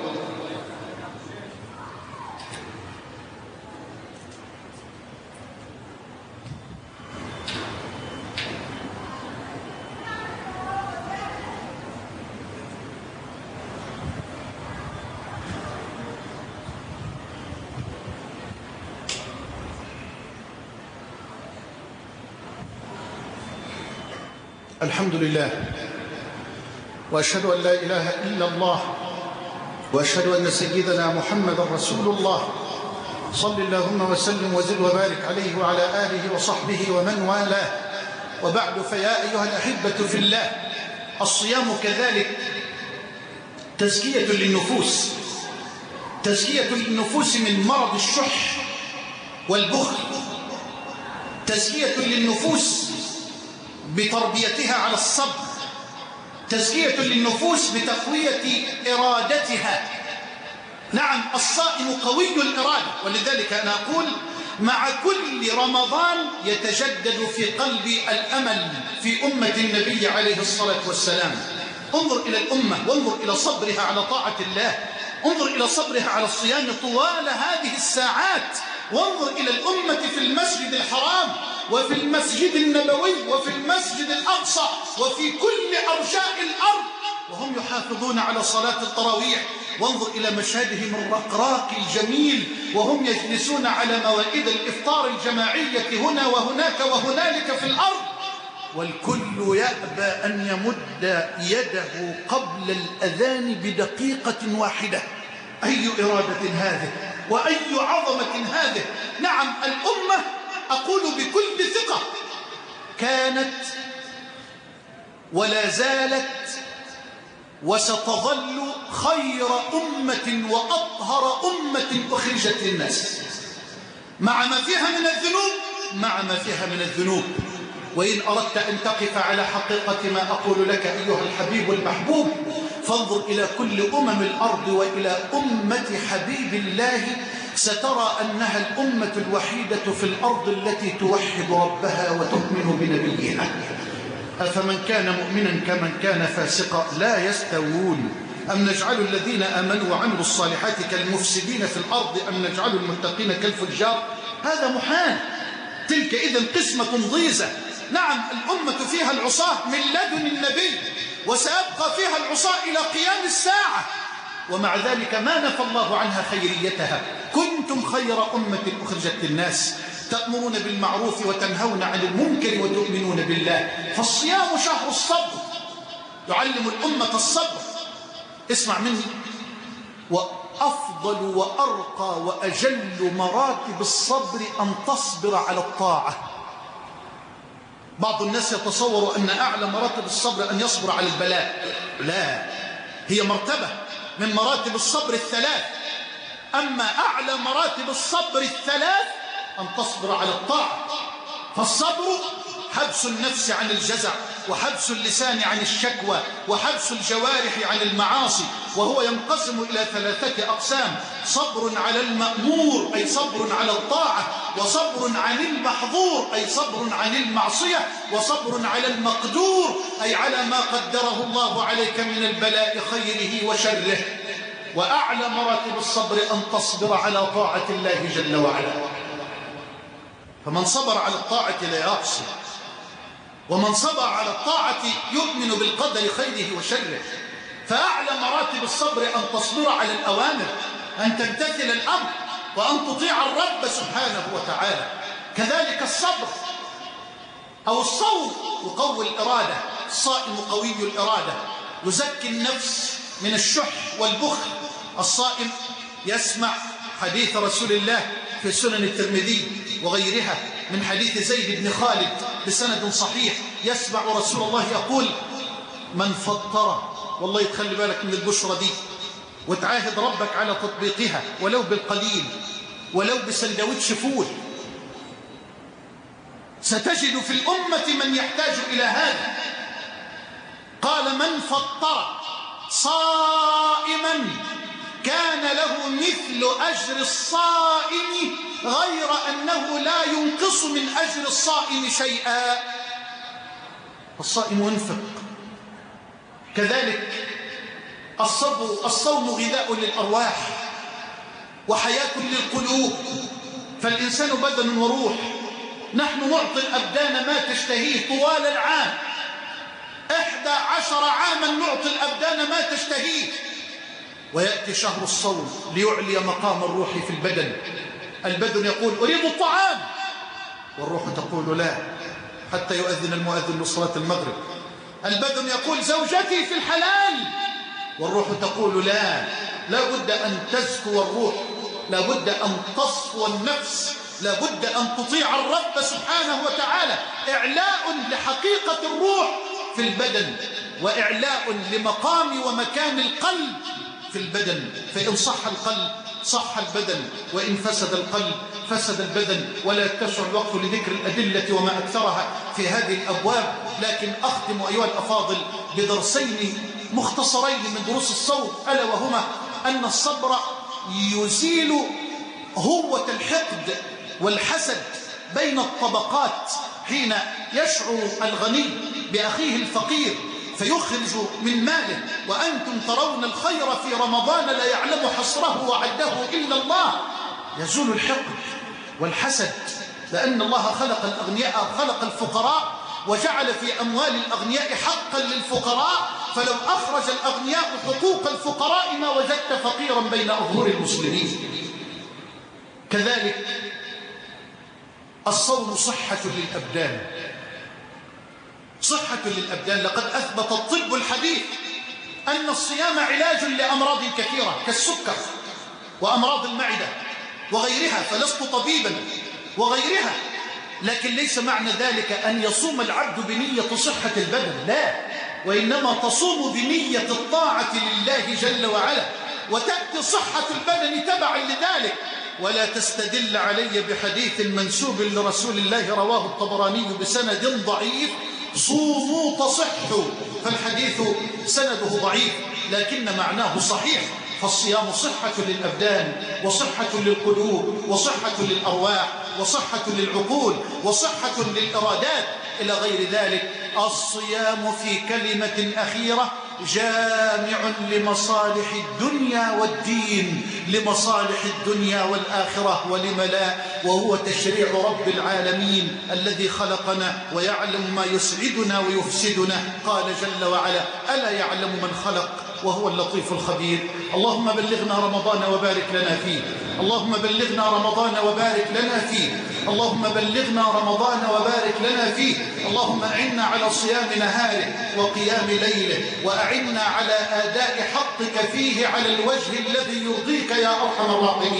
الحمد لله، وأشهد أن لا إله إلا الله، وأشهد أن سيدنا محمد رسول الله. صل اللهم وسلم وزد وبارك عليه وعلى آله وصحبه ومن والاه. وبعد، فيا أيها الأحبة في الله، الصيام كذلك تزكية للنفوس، تزكية للنفوس من مرض الشح والبخل، تزكية للنفوس بتربيتها على الصبر، تزكية للنفوس بتقوية إرادتها. نعم، الصائم قوي الإرادة، ولذلك أنا أقول مع كل رمضان يتجدد في قلبي الأمل في أمة النبي عليه الصلاة والسلام. انظر إلى الأمة، وانظر إلى صبرها على طاعة الله، انظر إلى صبرها على الصيام طوال هذه الساعات، وانظر إلى الأمة في المسجد الحرام وفي المسجد النبوي وفي المسجد الأقصى وفي كل أرجاء الأرض وهم يحافظون على صلاة التراويح. وانظر إلى مشهدهم الرقراق الجميل وهم يجلسون على موائد الإفطار الجماعية هنا وهناك وهنالك في الأرض، والكل يأبى أن يمد يده قبل الأذان بدقيقة واحدة. أي إرادة هذه وأي عظمة هذه! نعم، الأمة أقول بكل ثقة كانت ولا زالت وستظل خير أمة وأطهر أمة أخرجت للناس، مع ما فيها من الذنوب. وإن أردت أن تقف على حقيقة ما أقول لك أيها الحبيب المحبوب، فانظر إلى كل أمم الأرض وإلى أمة حبيب الله، سترى أنها الأمة الوحيدة في الأرض التي توحد ربها وتؤمن بنبيها. أفمن كان مؤمنا كمن كان فاسقا لا يستوون، أم نجعل الذين آمنوا وعملوا الصالحات كالمفسدين في الأرض أم نجعل المتقين كالفجار؟ هذا محال، تلك إذن قسمة ضيزة. نعم، الأمة فيها العصاة من لدن النبي، وسيبقى فيها العصاة إلى قيام الساعة، ومع ذلك ما نفى الله عنها خيريتها. كنتم خير أمة أخرجت للناس تأمرون بالمعروف وتنهون عن المنكر وتؤمنون بالله. فالصيام شهر الصبر، يعلم الأمة الصبر. اسمع مني، وأفضل وأرقى وأجل مراتب الصبر أن تصبر على الطاعة. بعض الناس يتصور أن أعلى مراتب الصبر أن يصبر على البلاء، لا، هي مرتبة من مراتب الصبر الثلاث. أما أعلى مراتب الصبر الثلاث أن تصبر على الطاعة. فالصبر حبس النفس عن الجزع، وحبس اللسان عن الشكوى، وحبس الجوارح عن المعاصي، وهو ينقسم إلى 3 أقسام: صبر على المأمور أي صبر على الطاعة، وصبر عن المحظور أي صبر عن المعصية، وصبر على المقدور أي على ما قدره الله عليك من البلاء خيره وشره. وأعلى مراتب الصبر أن تصبر على طاعة الله جل وعلا، فمن صبر على الطاعة لا يعصي، ومن صبر على الطاعة يؤمن بالقدر خيره وشره. فأعلى مراتب الصبر أن تصبر على الأوامر، أن تمتثل الأمر، وأن تطيع الرب سبحانه وتعالى. كذلك الصبر أو الصوم يقوي الإرادة، الصائم قوي الإرادة، يزكي النفس من الشح والبخل. الصائم يسمع حديث رسول الله في سنن الترمذي وغيرها من حديث زيد بن خالد بسند صحيح، يسمع رسول الله يقول: من فطر، والله تخلي بالك من البشرة دي وتعاهد ربك على تطبيقها ولو بالقليل، ولو بسندوتش فول. ستجد في الأمة من يحتاج إلى هذا. قال: من فطر صائما كان له مثل أجر الصائم غير أنه لا ينقص من أجر الصائم شيئا. الصائم ينفق. كذلك الصوم غذاء للأرواح وحياة للقلوب، فالإنسان بدن وروح. نحن نعطي الأبدان ما تشتهيه طوال العام، 11 عاما نعطي الأبدان ما تشتهيه، ويأتي شهر الصوم ليعلي مقام الروح في البدن. البدن يقول: أريد الطعام، والروح تقول: لا، حتى يؤذن المؤذن لصلاة المغرب. البدن يقول: زوجتي في الحلال، والروح تقول: لا، لا بد أن تزكو الروح، لا بد أن تصفو النفس، لا بد أن تطيع الرب سبحانه وتعالى. إعلاء لحقيقة الروح في البدن، وإعلاء لمقام ومكان القلب في البدن. فإن صح القلب صح البدن، وإن فسد القلب فسد البدن. ولا يتسع الوقت لذكر الأدلة وما أكثرها في هذه الأبواب، لكن أختم أيها الأفاضل بدرسين مختصرين من دروس الصوم، ألا وهما أن الصبر يزيل هوة الحقد والحسد بين الطبقات. حين يشعر الغني بأخيه الفقير فيخرج من ماله وأنتم ترون الخير في رمضان لا يعلم حصره وعده إلا الله، يزول الحقد والحسد، لأن الله خلق الأغنياء، خلق الفقراء، وجعل في أموال الأغنياء حقا للفقراء. فلو أخرج الأغنياء حقوق الفقراء ما وجدت فقيرا بين أظهر المسلمين. كذلك الصوم صحة للأبدان، صحة للأبدان. لقد أثبت الطب الحديث أن الصيام علاج لأمراض كثيرة كالسكر وأمراض المعدة وغيرها، فلست طبيبا وغيرها، لكن ليس معنى ذلك أن يصوم العبد بنية صحة البدن، لا، وإنما تصوم بنية الطاعة لله جل وعلا، وتأتي صحة البدن تبعا لذلك. ولا تستدل علي بحديث منسوب لرسول الله رواه الطبراني بسند ضعيف: صوموا تصحوا، فالحديث سنده ضعيف لكن معناه صحيح. فالصيام صحة للأبدان، وصحة للقلوب، وصحة للأرواح، وصحة للعقول، وصحة للإرادات إلى غير ذلك. الصيام في كلمة أخيرة جامع لمصالح الدنيا والدين، لمصالح الدنيا والآخرة، ولم لا، وهو تشريع رب العالمين الذي خلقنا ويعلم ما يسعدنا ويفسدنا. قال جل وعلا: ألا يعلم من خلق وهو اللطيف الخبير. اللهم بلغنا رمضان وبارك لنا فيه، اللهم بلغنا رمضان وبارك لنا فيه، اللهم بلغنا رمضان وبارك لنا فيه. اللهم أعنا على صيام نهاره وقيام ليله، وأعنا على آداء حقك فيه على الوجه الذي يرضيك يا أرحم الراحمين.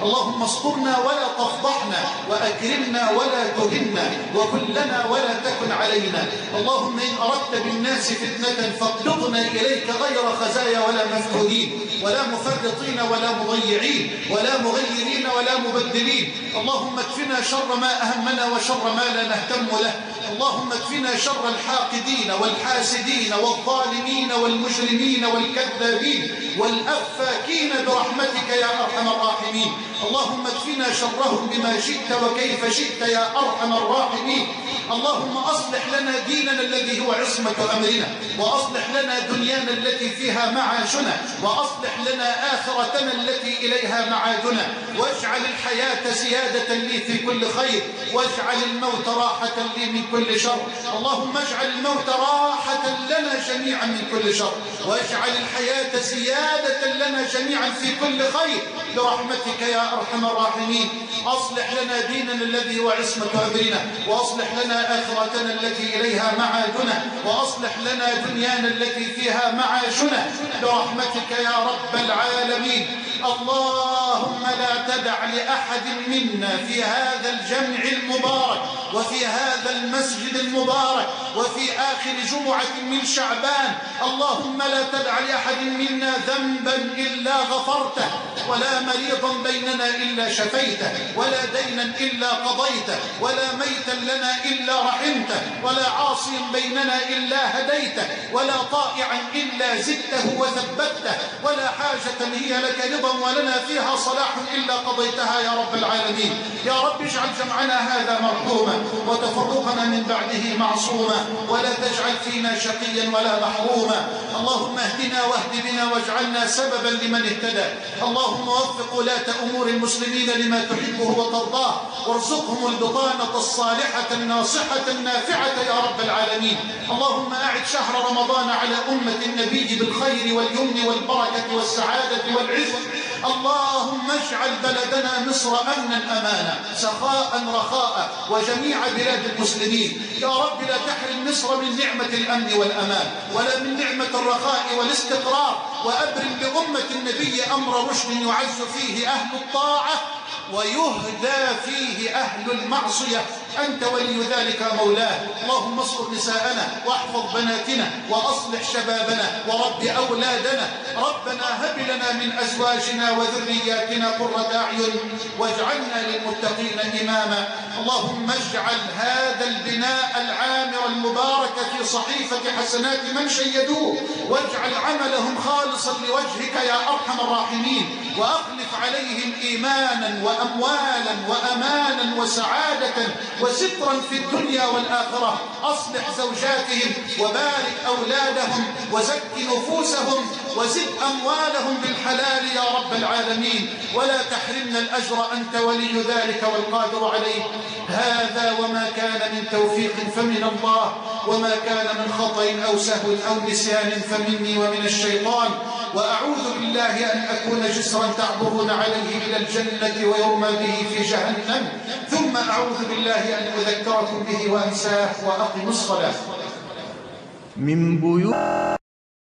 اللهم استرنا ولا تفضحنا، وأكرمنا ولا تهنا، وكلنا ولا تكن علينا. اللهم إن أردت بالناس فتنة فاقبضنا إليك غير خزايا ولا مفتونين، ولا مفرطين ولا مضيعين، ولا مغيرين ولا مبدلين. اللهم اكفنا شر ما أهمنا وشر ما لا نهتم له. اللهم اكفنا شر الحاقدين والحاسدين والظالمين والمجرمين والكذابين والأفاكين برحمتك يا أرحم الراحمين. اللهم اكفنا شرهم بما شئت وكيف شئت يا أرحم الراحمين. اللهم أصلح لنا ديننا الذي هو عصمة أمرنا، وأصلح لنا دنيانا التي فيها معاشنا، وأصلح لنا آخرتنا التي إليها معادنا، واجعل الحياة زيادة لي في كل خير، واجعل الموت راحة لي من كل شر. اللهم اجعل الموت راحة لنا جميعا من كل شر، واجعل الحياة زيادة لنا جميعا في كل خير برحمتك يا أرحم الراحمين. أصلح لنا ديننا الذي هو عصمة أمرنا، وأصلح لنا آخرتنا التي إليها معادنا، وأصلح لنا دنيانا التي فيها معاشنا برحمتك يا رب العالمين. اللهم لا تدع لأحد منا في هذا الجمع المبارك وفي هذا المسجد المبارك وفي آخر جمعة من شعبان، اللهم لا تدع لأحد منا ذنبا إلا غفرته، ولا مريضا بيننا إلا شفيته، ولا دينا إلا قضيته، ولا ميتا لنا إلا رحمته، ولا عاصيا بيننا إلا هديته، ولا طائعا إلا زدته وثبته، ولا حاجة هي لك رضا ولنا فيها صلاح إلا قضيتها يا رب العالمين. يا رب اجعل جمعنا هذا مرحوما، وتفرقنا من بعده معصوما، ولا تجعل فينا شقيا ولا محروما. اللهم اهدنا واهد بنا واجعلنا سببا لمن اهتدى. اللهم وفق ولاة أمور المسلمين لما تحبه وترضاه، وارزقهم البطانة الصالحة الناصحة النافعة يا رب العالمين. اللهم أعد شهر رمضان على أمة النبي بالخير واليمن والبركة والسعادة والعز. اللهم اجعل بلدنا مصر أمنا أمانا، سخاء رخاء، وجميع بلاد المسلمين. يا رب لا تحرم مصر من نعمة الأمن والأمان، ولا من نعمة الرخاء والاستقرار، وأبرم بأمة النبي أمر رشد يعز فيه أهل الطاعة ويهدى فيه أهل المعصية. أنت ولي ذلك مولاه. اللهم اصلح نساءنا واحفظ بناتنا وأصلح شبابنا ورب أولادنا. ربنا هب لنا من أزواجنا وذرياتنا قرة أعين واجعلنا للمتقين إماما. اللهم اجعل هذا البناء العامر المبارك في صحيفة حسنات من شيدوه، واجعل عملهم خالصا لوجهك يا أرحم الراحمين، وأخلف عليهم إيمانا وأموالا وأمانا وسعادة وسترا في الدنيا والآخرة. أصلح زوجاتهم وبارك أولادهم وزك نفوسهم وزد أموالهم بالحلال يا رب العالمين، ولا تحرمنا الأجر، أنت ولي ذلك والقادر عليه. هذا وما كان من توفيق فمن الله، وما كان من خطأ أو سهو أو نسيان فمني ومن الشيطان. وأعوذ بالله أن أكون جسرا تعبرون عليه إلى الجنة ويرمى به في جهنم، ثم أعوذ بالله أن أذكركم به وأنساه. وأقم الصلاة. من بيوت